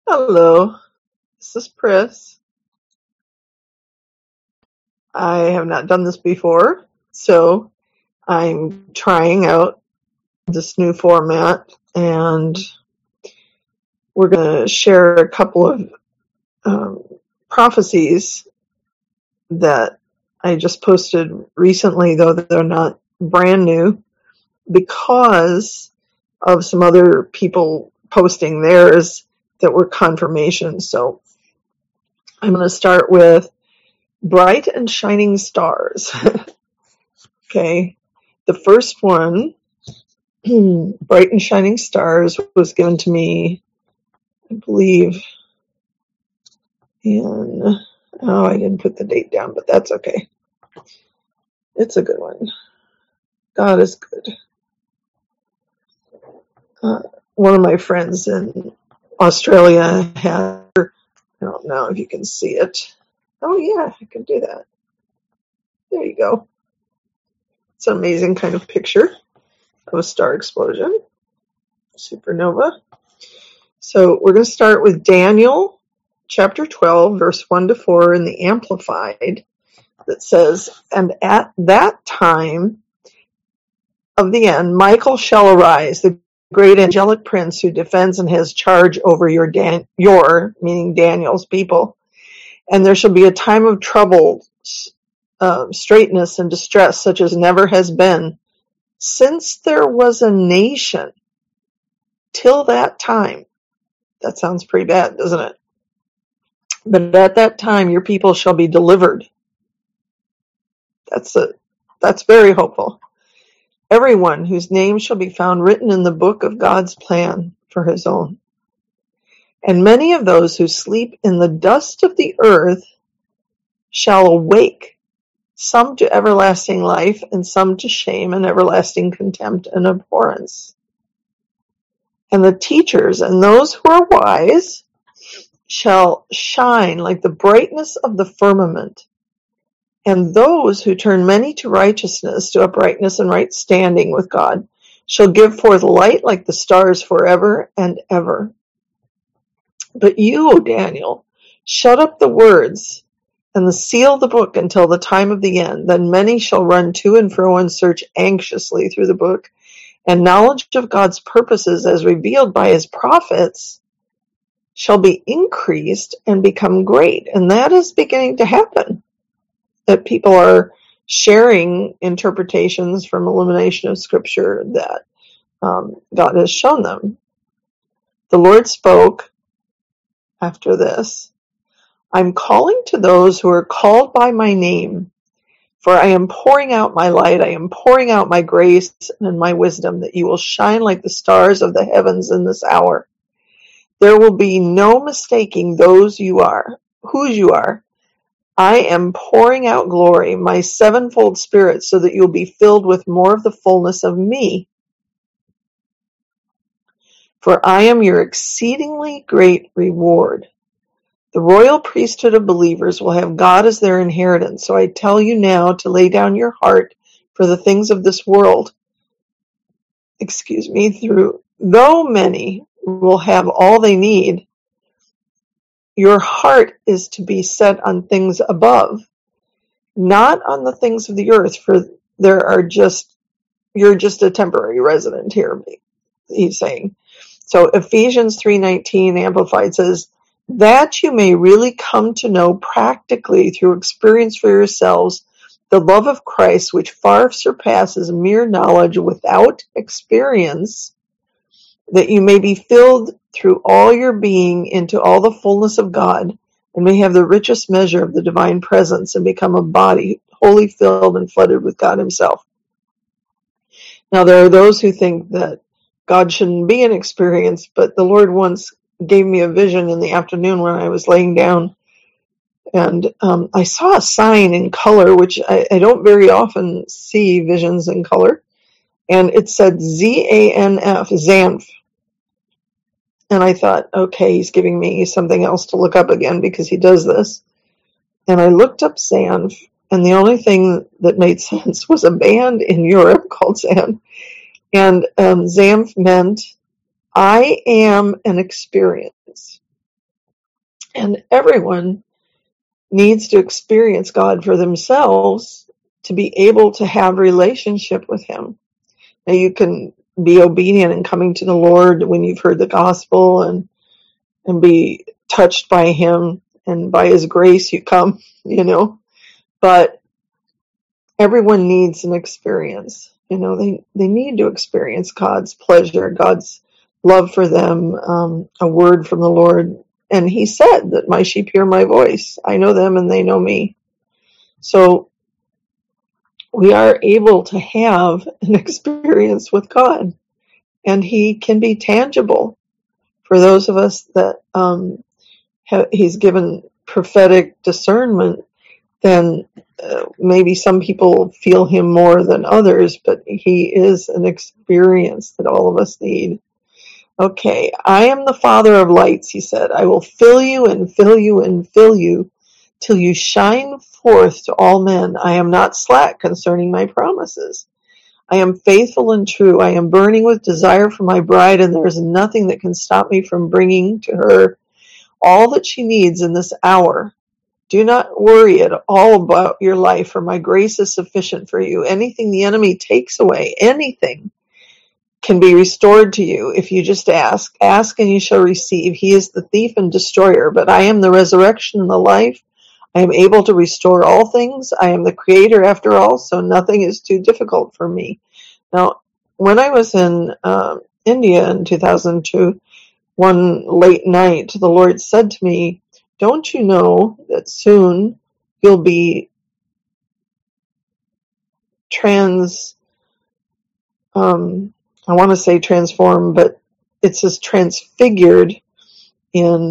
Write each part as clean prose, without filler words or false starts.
Hello, this is Pris. I have not done this before, so I'm trying out this new format, and we're going to share a couple of prophecies that I just posted recently, though they're not brand new, because of some other people posting theirs that were confirmations. So I'm going to start with bright and shining stars. Okay. The first one, bright and shining stars, was given to me, I believe, in, I didn't put the date down, but that's okay. It's a good one. God is good. One of my friends in Australia had, I don't know if you can see it. Oh yeah, I can do that. There you go. It's an amazing kind of picture of a star explosion, supernova. So we're going to start with Daniel chapter 12, verse 1 to 4 in the Amplified, that says, "And at that time of the end, Michael shall arise, the great angelic prince who defends and has charge over your, meaning Daniel's people. And there shall be a time of trouble, straitness, and distress, such as never has been, since there was a nation till that time." That sounds pretty bad, doesn't it? "But at that time your people shall be delivered." That's very hopeful. "Everyone whose name shall be found written in the book of God's plan for his own. And many of those who sleep in the dust of the earth shall awake, some to everlasting life, and some to shame and everlasting contempt and abhorrence. And the teachers and those who are wise shall shine like the brightness of the firmament. And those who turn many to righteousness, to uprightness and right standing with God, shall give forth light like the stars forever and ever. But you, O Daniel, shut up the words and seal the book until the time of the end. Then many shall run to and fro and search anxiously through the book, and knowledge of God's purposes as revealed by his prophets shall be increased and become great." And that is beginning to happen, that people are sharing interpretations from illumination of Scripture that God has shown them. "The Lord spoke after this, I'm calling to those who are called by my name, for I am pouring out my light, I am pouring out my grace and my wisdom, that you will shine like the stars of the heavens in this hour. There will be no mistaking whose you are. I am pouring out glory, my sevenfold spirit, so that you'll be filled with more of the fullness of me. For I am your exceedingly great reward. The royal priesthood of believers will have God as their inheritance. So I tell you now to lay down your heart for the things of this world. Though many will have all they need, your heart is to be set on things above, not on the things of the earth, for you're just a temporary resident here," he's saying. So Ephesians 3:19 Amplified says, "That you may really come to know practically through experience for yourselves the love of Christ, which far surpasses mere knowledge without experience, that you may be filled through all your being into all the fullness of God, and may have the richest measure of the divine presence, and become a body wholly filled and flooded with God himself." Now there are those who think that God shouldn't be an experience, but the Lord once gave me a vision in the afternoon when I was laying down, and I saw a sign in color, which I don't very often see visions in color, and it said ZANF, Zanf. And I thought, okay, he's giving me something else to look up again because he does this. And I looked up Zanf, and the only thing that made sense was a band in Europe called Zanf. And Zanf meant, I am an experience. And everyone needs to experience God for themselves to be able to have relationship with Him. Now you can be obedient in coming to the Lord when you've heard the gospel and be touched by Him, and by His grace you come, but everyone needs an experience. They need to experience God's pleasure, God's love for them, a word from the Lord. And He said that my sheep hear my voice. I know them and they know me. So we are able to have an experience with God, and He can be tangible for those of us that He's given prophetic discernment. Then maybe some people feel Him more than others, but He is an experience that all of us need. Okay, I am the Father of lights, He said. I will fill you and fill you and fill you till you shine forth to all men. I am not slack concerning my promises. I am faithful and true. I am burning with desire for my bride, and there is nothing that can stop me from bringing to her all that she needs in this hour. Do not worry at all about your life, for my grace is sufficient for you. Anything the enemy takes away, anything, can be restored to you if you just ask. Ask and you shall receive. He is the thief and destroyer, but I am the resurrection and the life. I am able to restore all things. I am the creator after all, so nothing is too difficult for me. Now, when I was in India in 2002, one late night, the Lord said to me, don't you know that soon you'll be I want to say transformed, but it says transfigured in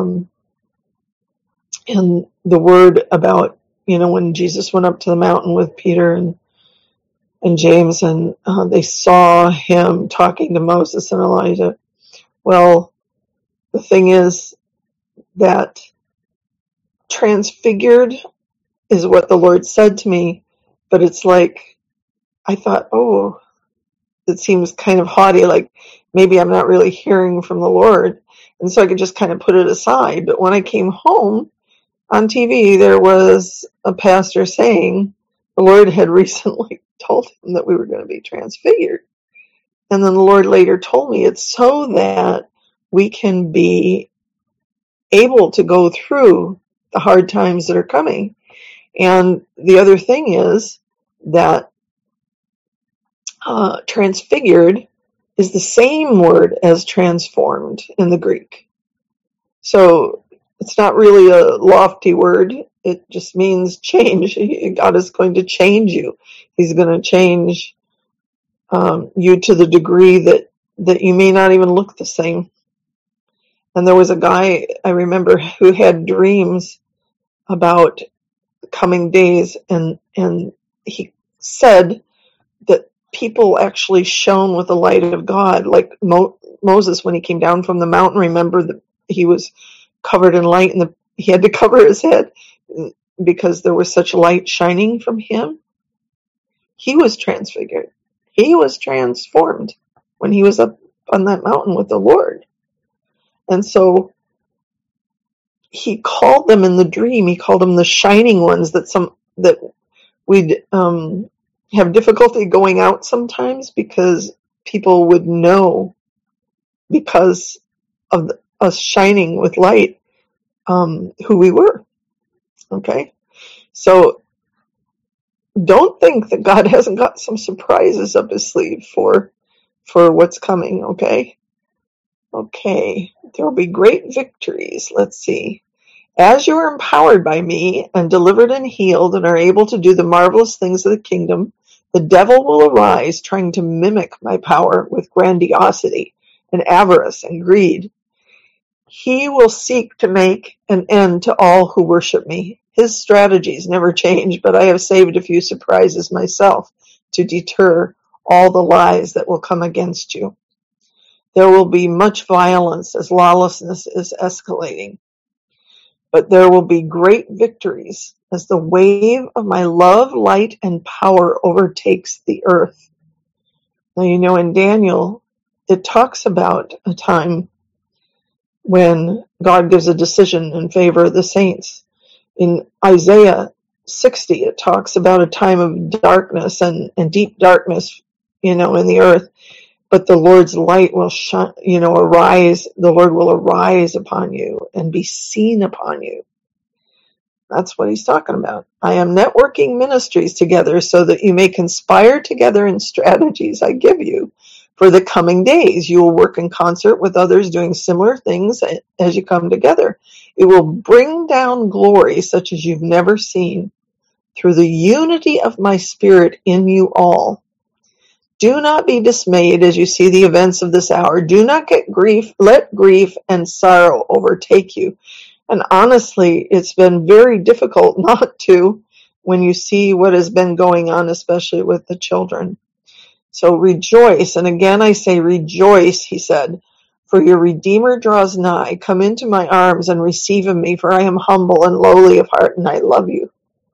the word about, when Jesus went up to the mountain with Peter and James, and they saw Him talking to Moses and Elijah. Well, the thing is that transfigured is what the Lord said to me, but it's like, I thought, oh, it seems kind of haughty, like maybe I'm not really hearing from the Lord. And so I could just kind of put it aside. But when I came home on TV, there was a pastor saying the Lord had recently told him that we were going to be transfigured. And then the Lord later told me it's so that we can be able to go through the hard times that are coming. And the other thing is that transfigured is the same word as transformed in the Greek. So it's not really a lofty word. It just means change. God is going to change you. He's going to change you to the degree that you may not even look the same. And there was a guy, I remember, who had dreams about coming days, and he said that people actually shone with the light of God, like Moses when he came down from the mountain. Remember that he was covered in light, and he had to cover his head because there was such light shining from him. He was transfigured. He was transformed when he was up on that mountain with the Lord. And so He called them in the dream, He called them the shining ones, that we'd have difficulty going out sometimes because people would know because of us shining with light who we were. Okay? So don't think that God hasn't got some surprises up His sleeve for what's coming, okay? Okay, there will be great victories. Let's see. As you are empowered by me and delivered and healed and are able to do the marvelous things of the kingdom, the devil will arise trying to mimic my power with grandiosity and avarice and greed. He will seek to make an end to all who worship me. His strategies never change, but I have saved a few surprises myself to deter all the lies that will come against you. There will be much violence as lawlessness is escalating, but there will be great victories as the wave of my love, light, and power overtakes the earth. Now, in Daniel, it talks about a time when God gives a decision in favor of the saints. In Isaiah 60, it talks about a time of darkness and deep darkness, in the earth. But the Lord's light will shine, arise. The Lord will arise upon you and be seen upon you. That's what he's talking about. I am networking ministries together so that you may conspire together in strategies I give you for the coming days. You will work in concert with others doing similar things as you come together. It will bring down glory such as you've never seen through the unity of my spirit in you all. Do not be dismayed as you see the events of this hour. Do not let grief and sorrow overtake you. And honestly, it's been very difficult not to when you see what has been going on, especially with the children. So rejoice. And again, I say rejoice, he said, for your Redeemer draws nigh. Come into my arms and receive of me, for I am humble and lowly of heart, and I love you,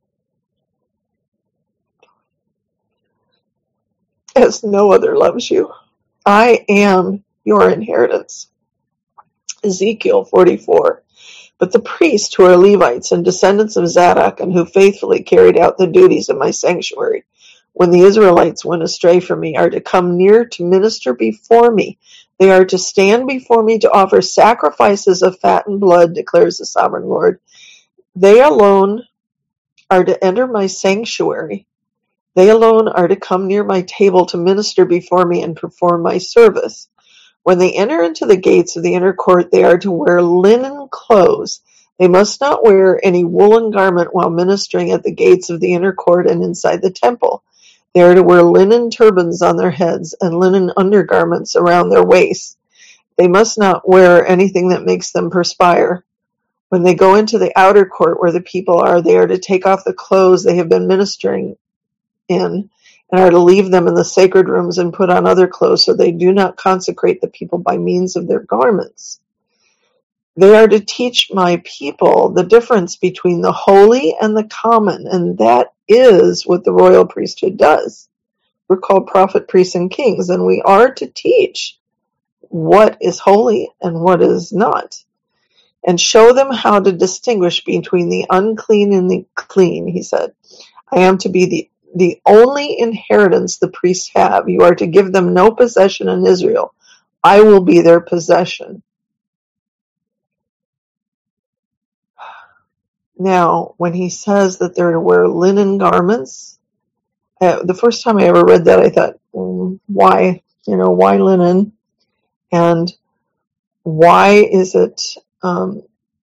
as no other loves you. I am your inheritance. Ezekiel 44. But the priests who are Levites and descendants of Zadok and who faithfully carried out the duties of my sanctuary when the Israelites went astray from me are to come near to minister before me. They are to stand before me to offer sacrifices of fat and blood, declares the sovereign Lord. They alone are to enter my sanctuary. They alone are to come near my table to minister before me and perform my service. When they enter into the gates of the inner court, they are to wear linen clothes. They must not wear any woolen garment while ministering at the gates of the inner court and inside the temple. They are to wear linen turbans on their heads and linen undergarments around their waists. They must not wear anything that makes them perspire. When they go into the outer court where the people are, they are to take off the clothes they have been ministering in, and are to leave them in the sacred rooms and put on other clothes, so they do not consecrate the people by means of their garments. They are to teach my people the difference between the holy and the common, and that is what the royal priesthood does. We're called prophet, priests, and kings, and we are to teach what is holy and what is not, and show them how to distinguish between the unclean and the clean, he said. I am to be the only inheritance the priests have. You are to give them no possession in Israel. I will be their possession. Now, when he says that they're to wear linen garments, the first time I ever read that, I thought, why? Why linen? And why is it so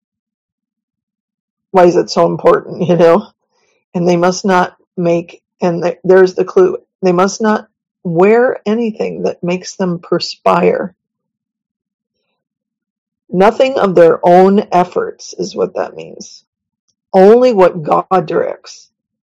important? And they must not make. And there's the clue. They must not wear anything that makes them perspire. Nothing of their own efforts is what that means. Only what God directs.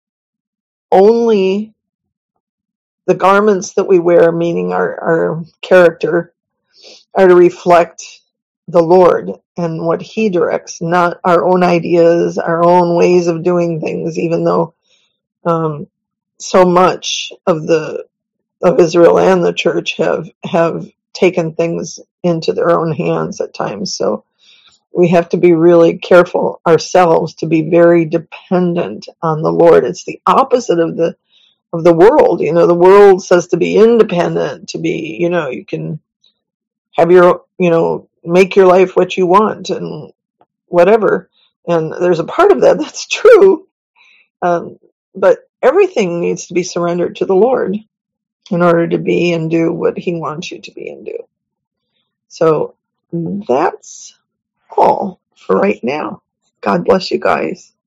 Only the garments that we wear, meaning our character, are to reflect the Lord and what he directs, not our own ideas, our own ways of doing things, even though so much of Israel and the church have taken things into their own hands at times. So we have to be really careful ourselves to be very dependent on the Lord. It's the opposite of the world. The world says to be independent, to be, you can have your, make your life what you want and whatever. And there's a part of that that's true. But everything needs to be surrendered to the Lord in order to be and do what he wants you to be and do. So that's all for right now. God bless you guys.